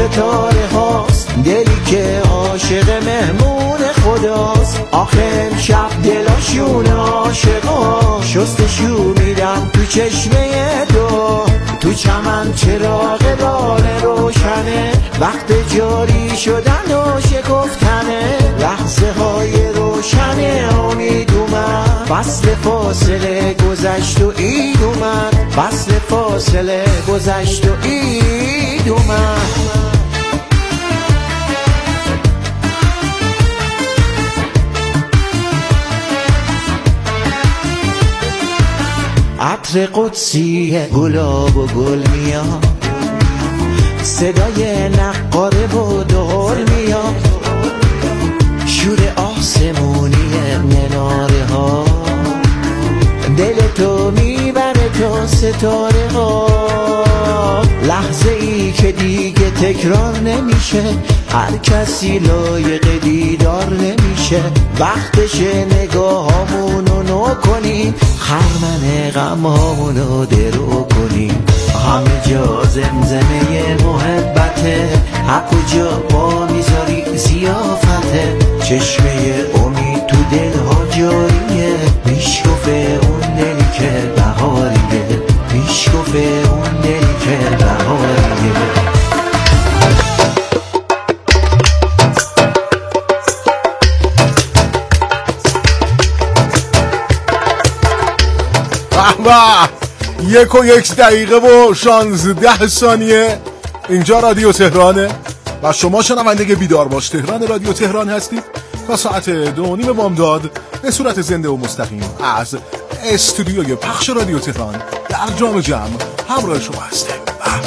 ستاره هاست، دلی که عاشق مهمون خداست. آخه شب دلاشون عاشقا، شستشو میدم تو چشمه دو. تو چمن چراغ بال روشنه، وقت جاری شدن و شکفتنه. لحظه های روشن امید اومد، فصل فاصله گذشت و عید اومد. فصل فاصله گذشت و عید اومد. عطر قدسی گلاب و گل میاد، صدای نقاره و دهل میاد. شور آسمونی مناره ها، دل تو میبره تا ستاره ها. لحظه ای که دیگه تکرار نمیشه، هر کسی لایق دیدار نمیشه. وقتشه نگاهامونو نو کنیم، خرمن غمامونو درو کنیم. همه جا زمزمه محبته، حق و جا با میذاری زیافته. چشمه امید تو دلها جاریه، میشکفه اون دلی که بهاریه. میشکفه اون دلی که بهاریه. یک و یک دقیقه و 16 ثانیه اینجا رادیو تهرانه و شما شنونده بیدار باش تهران رادیو تهران هستید. تا ساعت 2:30 بامداد به صورت زنده و مستقیم از استودیوی پخش رادیو تهران در جام جمع همراه شما هستیم.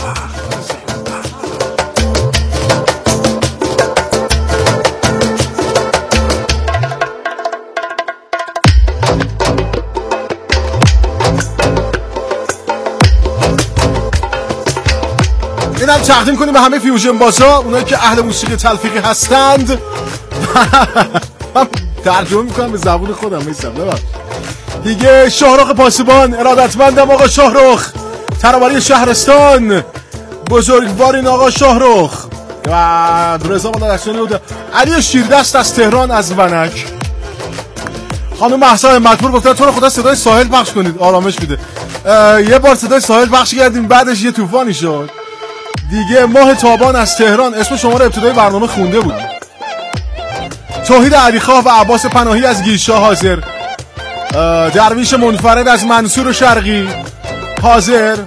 اینم تقدیم کنیم به همه فیوژن بازا، اونایی که اهل موسیقی تلفیقی هستند. من ترجمه میکنم به زبون خودم میسم دیگه. شاهرخ پاسبان، ارادتمندم آقا شاهرخ، ترابری شهرستان، بزرگوارین آقا شاهرخ و رضا مدرسانی بود. علی شیردست از تهران از ونک. خانم مهسا همتپور گفتن تو رو خدا صدای ساحل پخش کنید، آرامش میده. یه بار صدای ساحل پخش کردیم، بعدش یه طوفانی شد دیگه. ماه تابان از تهران، اسم شما رو ابتدای برنامه خونده بودم. توحید علیخواه و عباس پناهی از گیشا حاضر. درویش منفرد از منصور شرقی حاضر.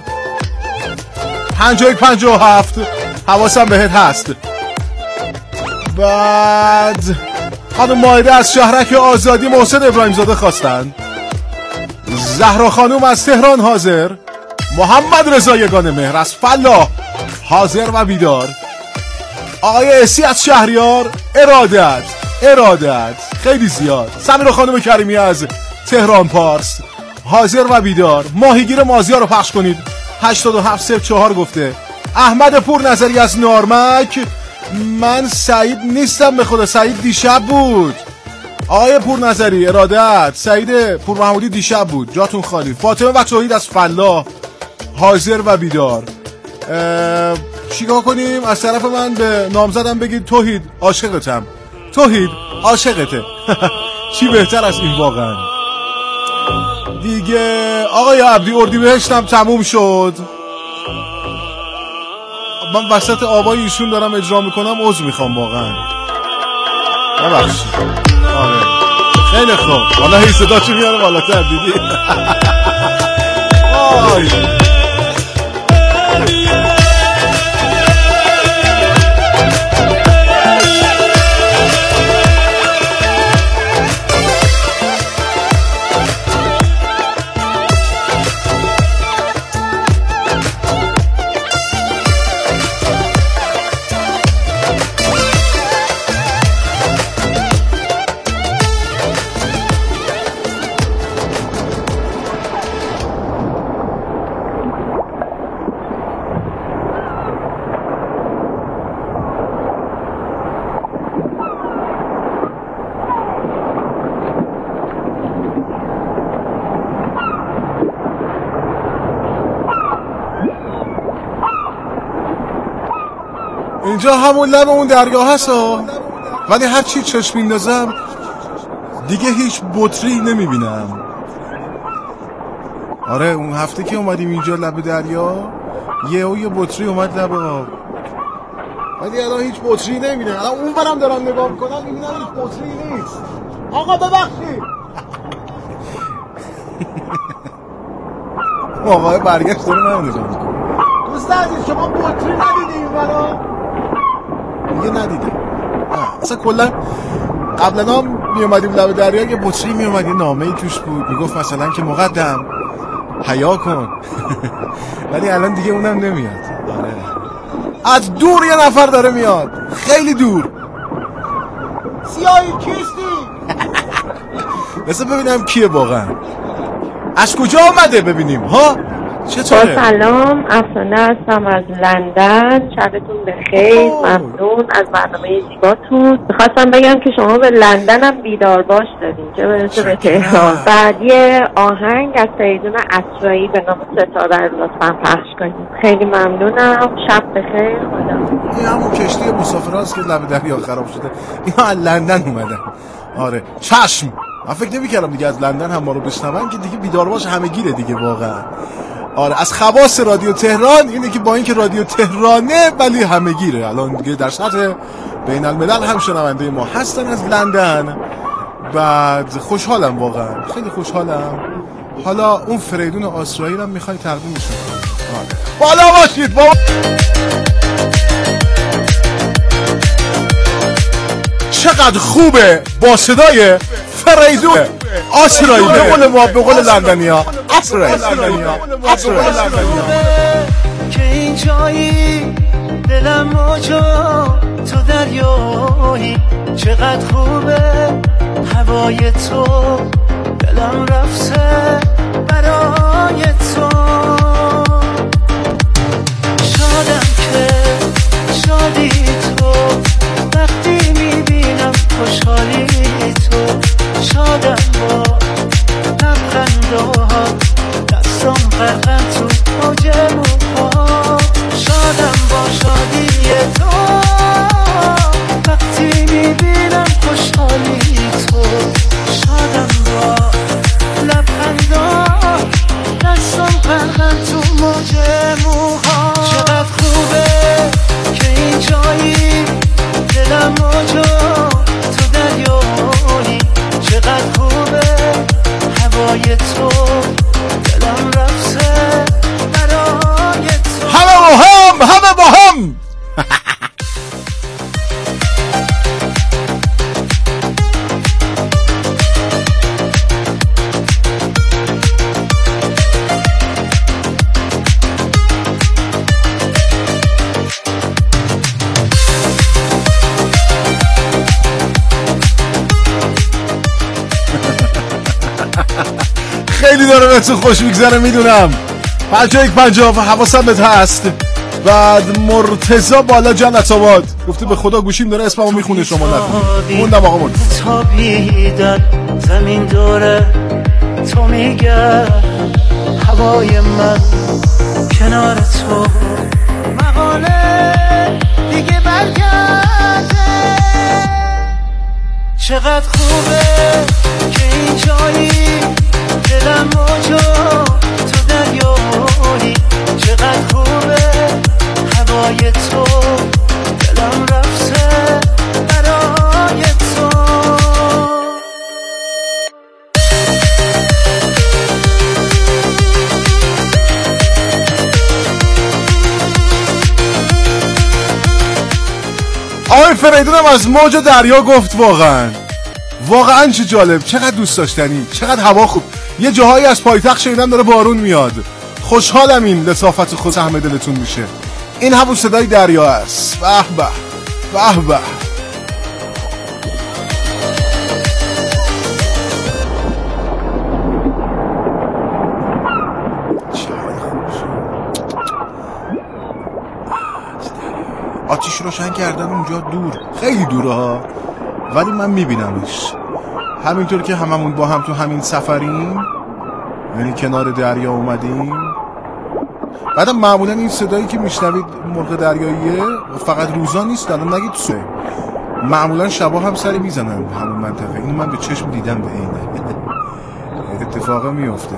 5157 حواسم بهت هست. بعد خانم مایده از شهرک آزادی محسن ابراهیم زاده خواستن. زهرا خانوم از تهران حاضر. محمد رضا یگانه مهر از فلاح حاضر و بیدار. آقای اسی از شهریار ارادت خیلی زیاد. سمیرا خانم کریمی از تهران پارس حاضر و بیدار. ماهیگیر مازیار رو پخش کنید 8704 گفته. احمد پور نظری از نارمک. من سعید نیستم به خدا، سعید دیشب بود. آقای پور نظری ارادت. سعید پور محمودی دیشب بود، جاتون خالی. فاطمه و توحید از فلاح حاضر و بیدار. چیکار کنیم؟ از طرف من به نامزدم بگید توحید عاشقتم. توحید عاشقته. چی بهتر از این واقعا دیگه. آقای عبدی اردیبهشتم تموم شد. من وسط آبای ایشون دارم اجرا میکنم، عذر میخوام واقعا، ببخشید. آره خیلی خوب، حالا هی صداشو میاره بالاتر دیدی. آی اینجا همون لب اون دریا هست ولی هر چی چشم میندازم دیگه هیچ بطری نمیبینم. آره اون هفته که اومدیم اینجا لب دریا یه بطری اومد لب آب، ولی الان هیچ بطری نمیبینم. الان اون برم دارم نگاه میکنم میبینم هیچ بطری نیست. آقا ببخشید. آقای برگشت داره من نگاه میکنم. دوست عزیز شما بطری ندیدیم برا؟ دیگه ندیدیم. اصلا کلا قبلا هم میومدیم لب دریا یه بطری میومد یه نامه‌ای توش بود میگفت مثلا که مقدم حیا کن. ولی الان دیگه اونم نمیاد. آره از دور یه نفر داره میاد، خیلی دور. سیاهی کیستی؟ بسه ببینم کیه واقعا، از کجا آمده ببینیم ها. چطوره؟ سلام، افسانه هستم از لندن. شبتون بخیر. ممنون از برنامه زیباتون. میخواستم بگم که شما به لندن هم بیدار باش دادین چه برسه به تهران. بعد یه آهنگ از فریدون اسرایی به نام ستاره رو لطفا پخش کنید. خیلی ممنونم. شب بخیر. خدا. این همون کشتی مسافرهاست که لب دریا خراب شده. اینا از لندن اومدن. آره چشم. من فکر نمی‌کردم دیگه از لندن هم ما رو بشنون که دیگه بیدار باش همه گیره دیگه واقعا. آره از خواص رادیو تهران اینه که با اینکه رادیو تهرانه ولی همه گیره. الان دیگه در سطح بین الملل هم شنونده ما هستن از لندن. بعد خوشحالم واقعا، خیلی خوشحالم. حالا اون فریدون آسرایی رو میخوای تقدیمش کنی. بالا باشید بابا. چقدر خوبه با صدای فریدون آسرایی به قول ما، به قول لندنیا آسرایی. که این جایی دلم موجا تو دریایی، چقدر خوبه هوای تو، دلم رفته برای تو. شادم که شادی تو، وقتی میبینم خوشحالی تو. شادم با لبخندها، دستم غرقم تو موج موها. شادم با شادی تو، وقتی میبینم خوشحالی تو. شادم با لبخندها، دستم غرقم تو موج موها. چقدر خوبه که این جایی دلم موجا تو دریایی، چقدر خوبه هوای تو، دلم رفته برای تو. همه با هم خیلی داره بهتون خوش میگذره میدونم. 5150 و حواسم بهت هست. بعد مرتضی بالا جنت آباد گفته به خدا گوشیم داره اسممو میخونه شما نکنید. موندم آقا مرتضی. تابیدن زمین دوره تو میگرد، هوای من کنار تو. مقاله دیگه برگرده، چقدر خوبه که این جایی دلم موجا تو دریایی. چقدر خوبه هوای تو، دلم رفته برای تو. آقای فریدونم از موج دریا گفت. واقعا چه جالب، چقدر دوست داشتنی، چقدر هوا خوب. یه جاهایی از پایتخت شنیدم داره بارون میاد. خوشحالم این لطافت خود سهم دلتون میشه. این همون صدای دریا است. به به به به. آتیش روشن کردن اونجا دور، خیلی دوره ها، ولی من میبینمش. همینطور که هممون با هم تو همین سفریم، یعنی کنار دریا اومدیم. بعدم معمولا این صدایی که میشنوید مرغ دریاییه فقط روزا نیست، الان نگید سه، معمولا شبا هم سری میزنن به همون منطقه. اینو من به چشم دیدم به اینه. اتفاقه میفته.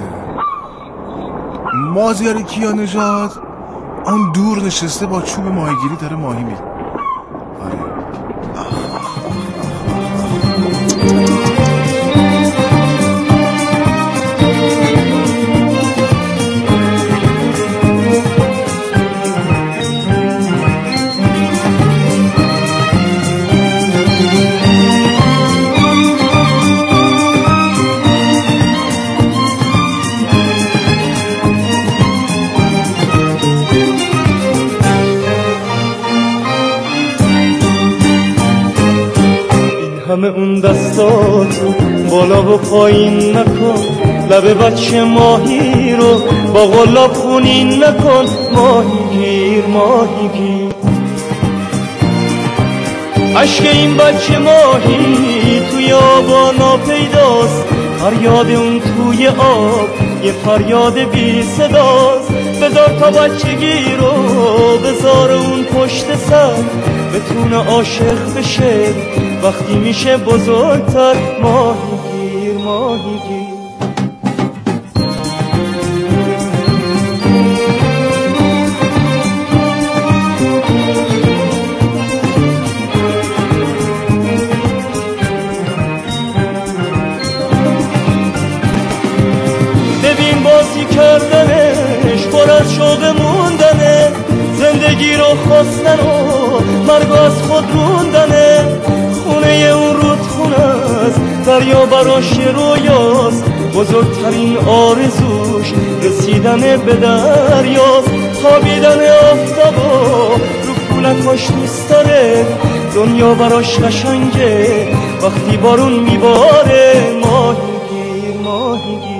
مازیار کیانژاد اون دور نشسته با چوب ماهیگیری داره ماهی میگیره. آره. همه اون دستاتو بالا و پایین نکن، لب بچه ماهی رو با غلاب خونین نکن. ماهیگیر ماهیگیر، عشق این بچه ماهی توی آبا ناپیداست، فریاد اون توی آب یه فریاد بی صداست. بذار تا بچگی رو بذار اون پشت سر، بتونه عاشق بشه وقتی میشه بزرگتر. ماهیگیر ماهیگیر، ببین بازی کردنش پر از شوق موندنه، زندگی رو خواستن و مرگ از خود موندنه. خونه اون رودخونه است، دریا براش رویاست، بزرگترین آرزوش رسیدن به دریاست. خوابیدن آفتابا رو پولکاش دوست داره، دنیا براش قشنگه وقتی بارون میباره. ماهیگیر ماهیگیر،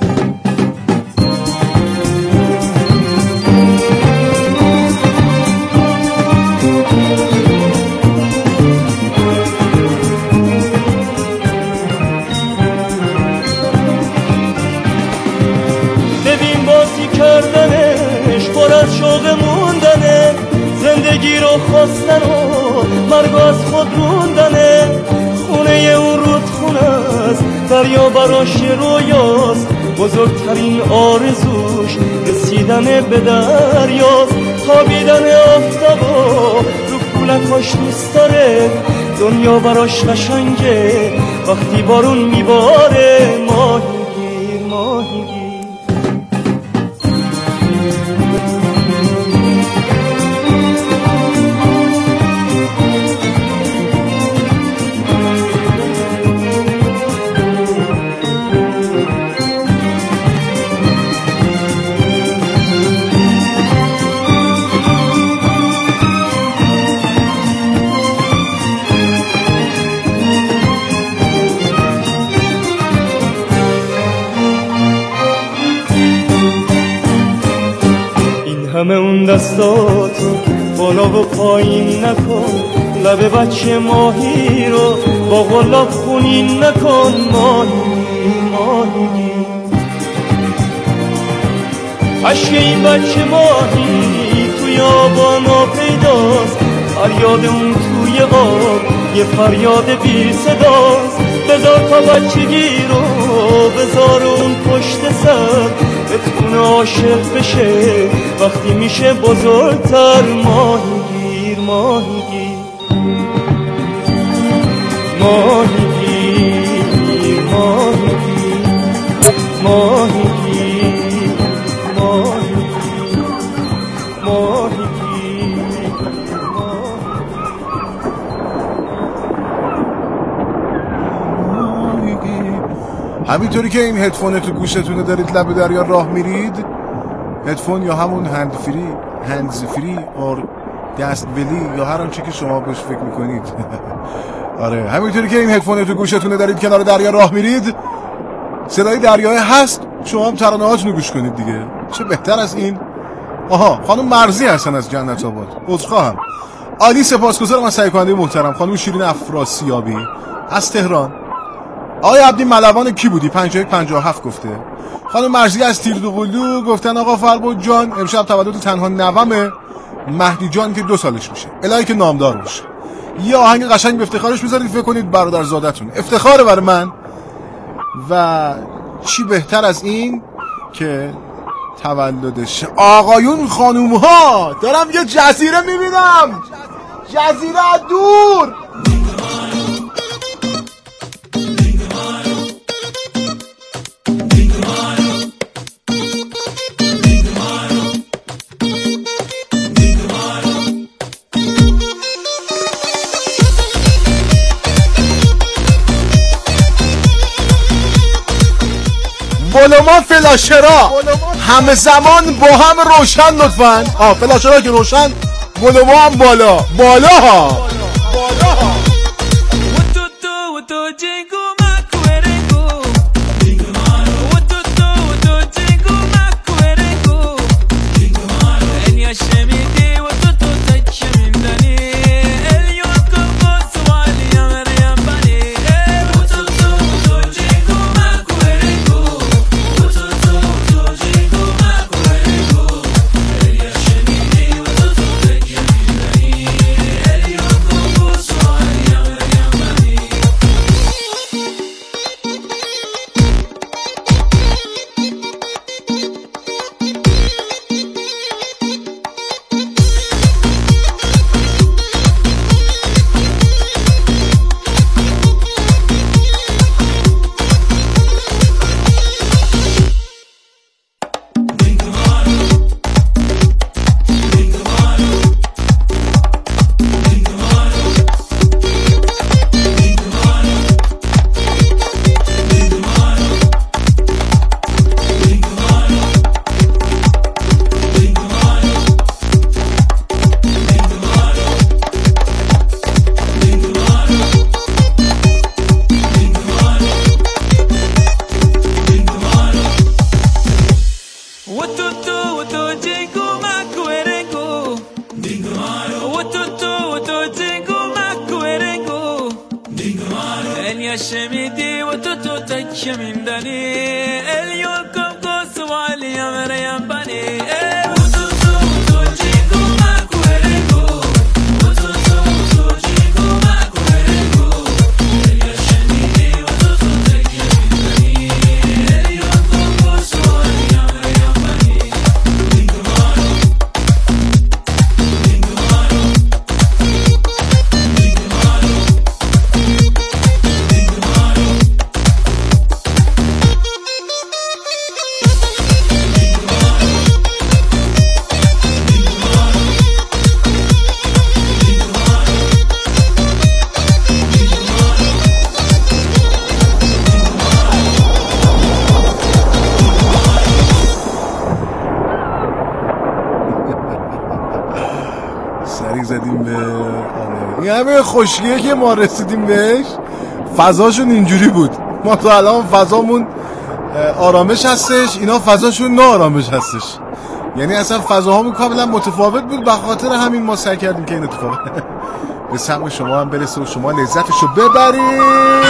زندگی رو خواستن و مرگ از خود موندنه. خونه اون رودخونه است، دریا براش رویاست، بزرگترین آرزوش رسیدن به دریاست. خوابیدن آفتابا رو پولکاش دوست داره، دنیا براش قشنگه وقتی بارون میباره. ماهیگیر ماهیگیر، همه اون دستاتو بالا و پایین نکن، لب بچه ماهی رو با غلاب خونین نکن. ماهیگیر ماهیگیر، عشق این بچه ماهی توی آبا ناپیداست، فریاد اون توی آب یه فریاد بی صداست. بذار تا بچگی رو بذار اون پشت سر، بتونه عاشق بشه وقتی میشه بزرگتر. ماهیگیر ماهیگیر ماهیگیر ماهیگیر ماهیگیر ماهیگیر ماهیگیر. همینطوری که این هدفون تو گوشتونه دارید لب دریا راه میرید، هدفون یا همون هندز فری اور دست ولی یا هر آنچه که شما بهش فکر میکنید. آره همینطوری که این هدفون تو گوشتونه دارید کنار دریا راه میرید، صدای دریای هست، شما هم ترانه‌هاتونو گوش کنید دیگه. چه بهتر از این. آها خانم مرزی هستن از جنت آباد، عذرخواهم. عالی، سپاسگزارم از سعی کننده محترم خانم شیرین افراسیابی از تهران. آقای عبدی ملوان کی بودی 5157 گفته. خانم مرزی از تیردوغلو گفتن آقا فربود جان امشب تولد تنها نوام مهدی جان که 2 سالش میشه، الهی که نامدار باشه. یه آهنگ قشنگ به افتخارش بذارید، فکر کنید برادر زادتون افتخاره برای من. و چی بهتر از این که تولدش. آقایون خانوم ها، دارم یه جزیره میبینم، جزیره دور. ولوما فلاشرا همه زمان با هم روشن لطفاً. فلاشرا که روشن، ولوما هم بالا ها. خوشگیه که ما رسیدیم بهش فضاشون اینجوری بود. ما تا الان فضامون آرامش هستش، اینا فضاشون ناآرامش هستش. یعنی اصلا فضاهامون کاملا متفاوت بود. به خاطر همین ما سعی کردیم که این اتفاق به سمع شما هم برسه و شما لذتشو ببرید.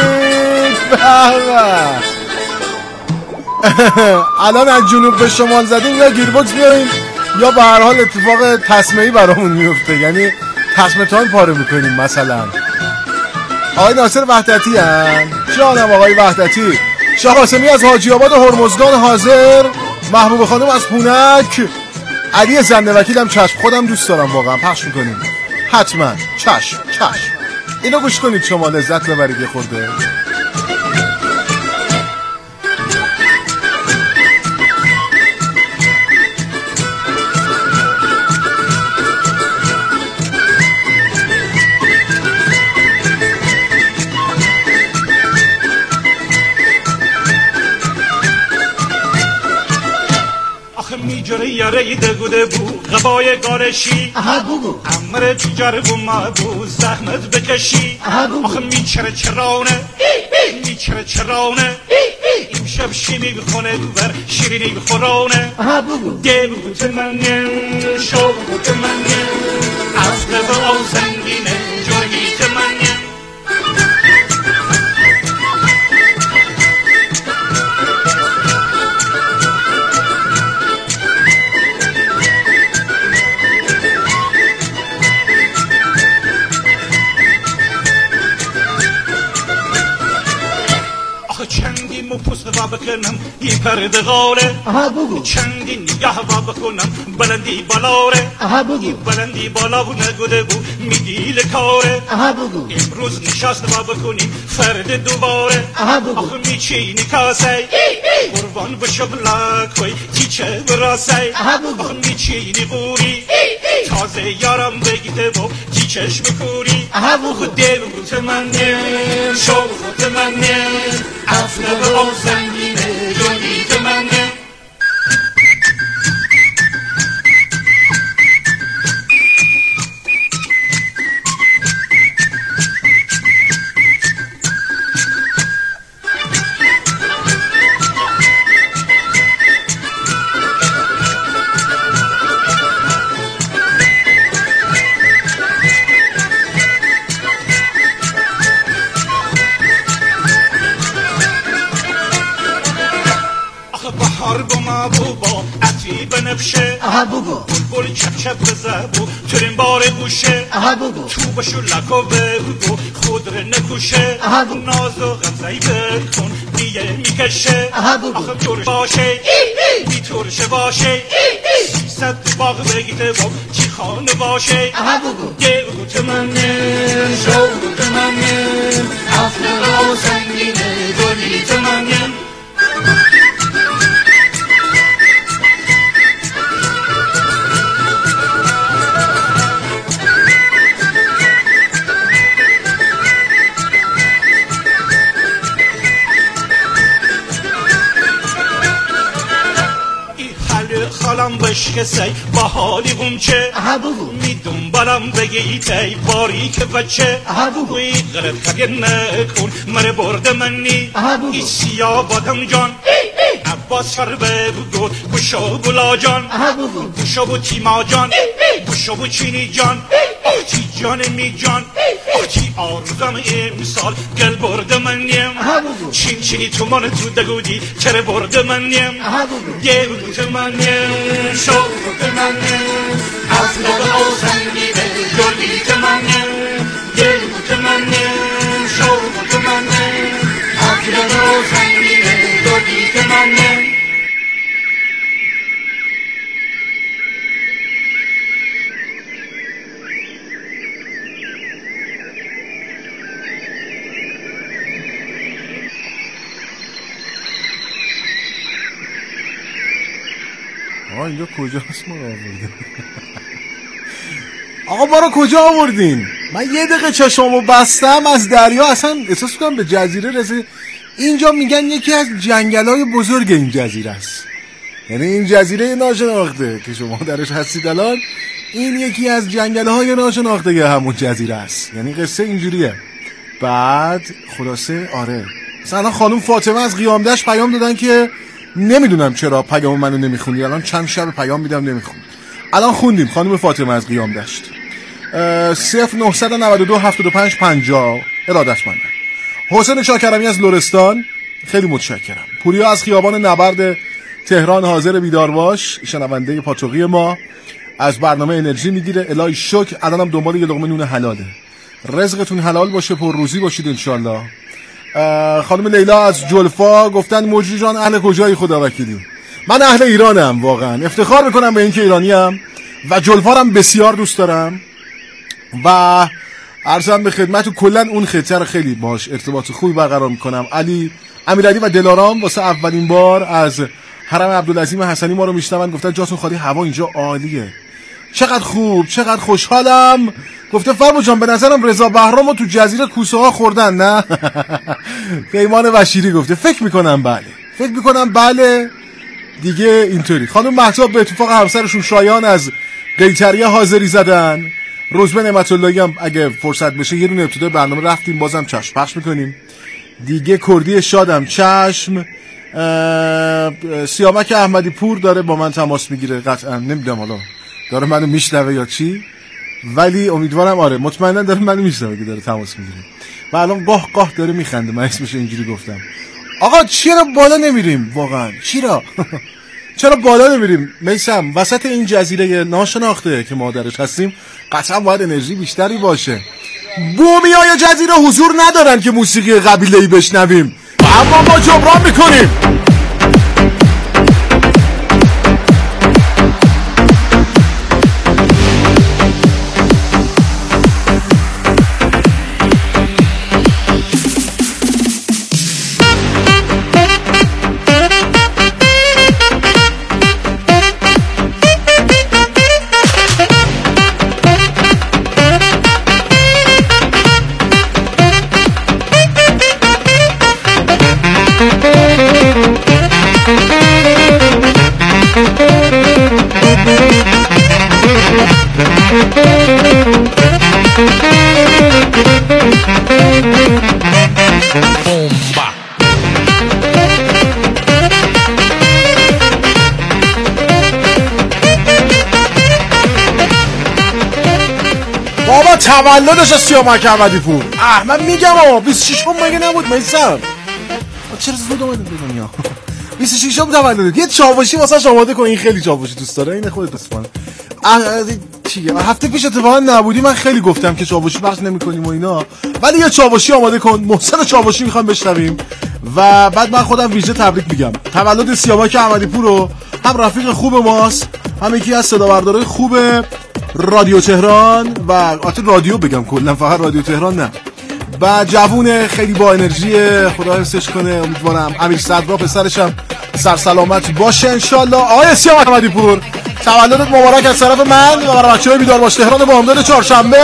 الان از جنوب به شمال زدیم یا گیربکس بیاریم یا به هر حال اتفاق تسمه‌ای برامون میفته، یعنی تسمه‌تان پاره میکنیم. مثلا آقای ناصر وحدتی هن. جانم آقای وحدتی. شاه قاسمی از حاجی آباد هرمزگان حاضر. محبوب خانم از پونک. علی زنده وکیلم چشم، خودم دوست دارم واقعا، پخش میکنیم حتما. چشم اینو گوش کنید شما لذت ببرید یه خورده. یاره دگوده بو غبای گارشی امر تجار بو ما بو زحمت بکشی آخه میچره چرانه این شب شیمی بخونه بر شیرینی بخورانه ده بگوت منیم شو بگوت منیم از قبل آو زنگینه جرگیت منیم وا بکنم یه پرده غاره آها بگو چندی نگه وا بکنم بلندی بالاره آها بگو بلندی بالا و نگوده بو میدیل کاره آها بگو امروز نشست وا بکنیم فرد دوباره آها بگو آخه میچینی کاسه قربان بشو بلاکوی چیچه براسی آها بگو آخه میچینی قوری تازه یارم بگیده با چیچش بکوری آها بگو دل متمنم شو متمنم افلق آزنگینه دونی تمنم بنفشه آها بگو بلبل چپ چپ بزبو ترین بار گوشه آها بگو تو بشو لکو بگو خود رو نکوشه آها بگو ناز و غمزهی بکن دیگه میکشه آها بگو آخه تورش باشه بی تورش باشه 300 باغ بگیده با چی خانه باشه آها بگو گل تمنم شو تمنم افلق و سنگینه گلی تمنم خالم بشکسی با حالی غمچه آها بگو می دنبالم بگی تی باری که بچه آها بگو وی غلط فکر نکن مره برد منی آها بگو ای سیا بادم جان عباس شربه بگو بشو بلا جان آها بگو بشو بو تیما جان بشو بو چینی جان آخ چی جان می جان آخ چی آرزم امسال گل برد منیم آها بگو چین چینی تو من تو دگودی چرا برد منیم آها بگو گل برد منیم شو برد منیم افلق و سنگینه گلی تمنیم گل برد منیم شو برد منیم افلق و سنگینه گلی تمنیم اینجا کجاست ما رو آوردین؟ آقا ما رو کجا آوردین؟ من یه دقیقه چشمو بستم از دریا اصلا احساس کنم به جزیره رسید. اینجا میگن یکی از جنگل‌های بزرگ این جزیره است، یعنی این جزیره ناشناخته که شما درش هستید الان این یکی از جنگل‌های ناشناخته همون جزیره است، یعنی قصه اینجوریه. بعد خلاصه آره مثلا خانم فاطمه از قیامدشت پیام دادن که نمیدونم چرا پیام منو نمیخونی، الان چند شب پیام میدم نمیخون، الان خوندیم خانم فاطمه از قیامدشت. 0992 75 50 ارادتمندم. حسین شاکرمی از لرستان خیلی متشکرم. پوریا از خیابان نبرد تهران حاضر بیدار باش، شنونده پاتوقی ما، از برنامه انرژی میگیره. الهی شکر الانم دنبال یه لقمه نون حلاله. رزقتون حلال باشه، پر روزی باشید انشالله. خانم لیلا از جلفا گفتن مجری جان اهل کجایی خدا وکیلی؟ من اهل ایرانم، واقعا افتخار میکنم به اینکه ایرانیم و جلفا هم بسیار دوست دارم و عرضم به خدمت کلا اون خطه رو خیلی باش ارتباط خوبی برقرار میکنم. امیرعلی و دلارام واسه اولین بار از حرم عبدالعظیم حسنی ما رو میشنون، گفتن جاتون خالی، هوا اینجا عالیه، چقدر خوب، چقدر خوشحالم. گفته فرمو جان به نظرم رضا بهرامو تو جزیره کوسه ها خوردن نه؟ پیمان بشیری گفته فکر میکنم بله دیگه اینطوری. خانم مهتاب به اتفاق همسرشون شایان از قیطریه حاضری زدن. روزبه نعمت اللهی هم اگه فرصت بشه یه دونه ابتدای برنامه رفتیم، بازم چشم پخش میکنیم دیگه. کردی شادم چشم. سیامک احمدی پور داره با من تماس میگیره، قطعا نمیدونم حالا داره منو میشنوه یا چی، ولی امیدوارم آره مطمئنا داره منو میشنوه که داره تماس میگیره و الان قاه داره میخنده من اسمش اینجوری گفتم. آقا چرا بالا نمیریم واقعا؟ چرا بالا نمیریم؟ میسم وسط این جزیره ناشناخته که ما درش هستیم قطعا باید انرژی بیشتری باشه. بومیای جزیره حضور ندارن که موسیقی قبیله‌ای بشنویم. اما ما جبران میکنیم. بابا تولدش از سیامک احمدی پور. من میگم 26 مگه نبود میسم؟ چرا زود اومدیم به دنیا؟ 26 تولدت. یه چاوشی واسه آماده کن، این خیلی چاوشی دوست داره. این خودت دوست داره. چیه؟ هفته پیش اتفاقا نبودی، من خیلی گفتم که چاوشی پخش نمی‌کنیم و اینا، ولی یه چاوشی آماده کن. محسن چاوشی می‌خوام بشنویم و بعد من خودم ویژه تبریک میگم. تولد سیامک احمدی پور رو هم رفیق خوب ماست، هم یکی از صداوردارای خوب رادیو تهران و البته رادیو بگم کلا، فقط رادیو تهران نه، و جوون خیلی با انرژی، خدا حفظش کنه. امیدوارم امیر صدرا پسرشم سرسلامت باشه ان شاء الله. آقای سیامک احمدی پور تولدت مبارک از طرف من و برای بچه‌های بیدار باش تهران بامداد چهارشنبه.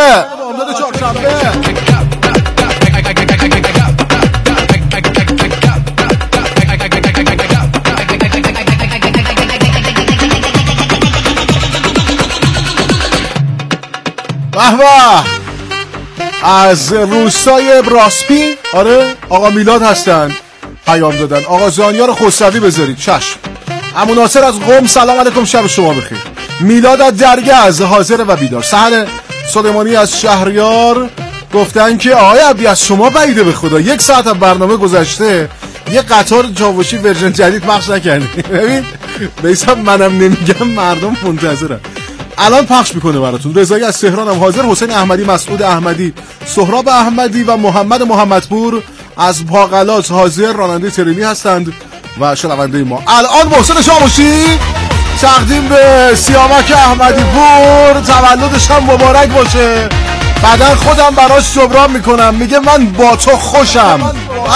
به از روستای براسپی، آره آقا میلاد هستن، پیام دادن. آقا زانیار خسروی بذارید، چشم. عمو ناصر از قم سلام علیکم، شب شما بخیر. میلاد از درگز حاضر و بیدار. سحر سلیمانی از شهریار گفتن که آقای عبدی از شما بعیده به خدا، 1 ساعت از برنامه گذشته یه قطار چاوشی ورژن جدید پخش نکردی. ببین بیسم منم نمیگم، مردم منتظرن. الان پخش میکنه براتون. رضایی از تهران هم حاضر، حسین احمدی، مسعود احمدی، سهراب احمدی و محمد محمدپور از باقلات حاضر، راننده ترینی هستند و شنونده ما. الان محسن چاوشی تقدیم به سیامک احمدی پور، تولدش هم مبارک باشه. بعدن خودم براش جبران میکنم، میگه من با تو خوشم.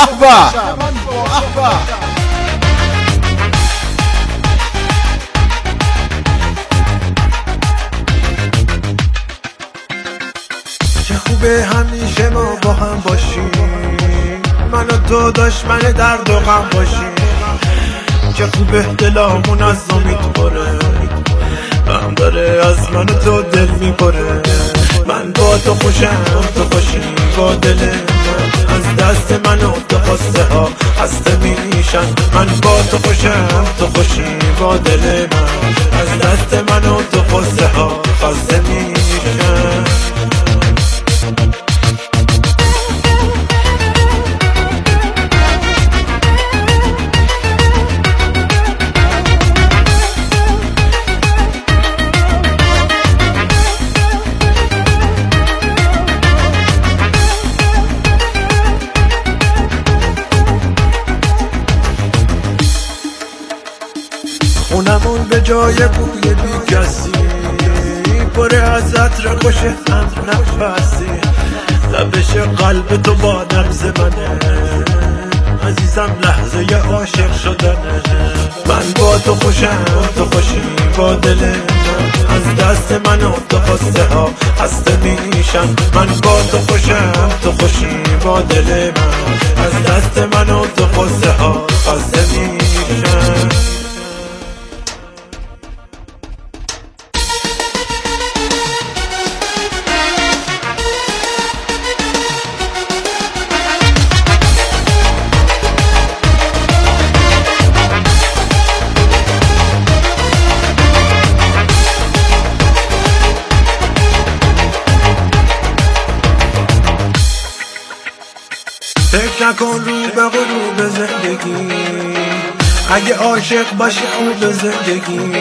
چه خوبه همیشه ما با هم باشیم، من و تو دشمن درد و غم باشیم. چه خوبه دلامون از امید پره، هم داره از من و تو دل میپره. من با تو خوشم، تو خوشی با دل من، از دست من و تو خواسته ها خسته میشن. من با تو خوشم، تو خوشی با دل من، از دست من و تو خواسته ها خسته میشن. خونمون به جای بوی بی کسی، پره از عطر خوش هم نفسی. لبش قلب تو با نبض منه، عزیزم لحظه عاشق شدنه. من با تو خوشم، تو خوشی با دل من، از دست من و تو خواسته ها خسته میشن. من با تو خوشم، تو خوشی با دل من، از دست من و تو خواسته ها خسته میشن. فکر نکن رو به غروب زندگی، اگه عاشق باشی خوب زندگی.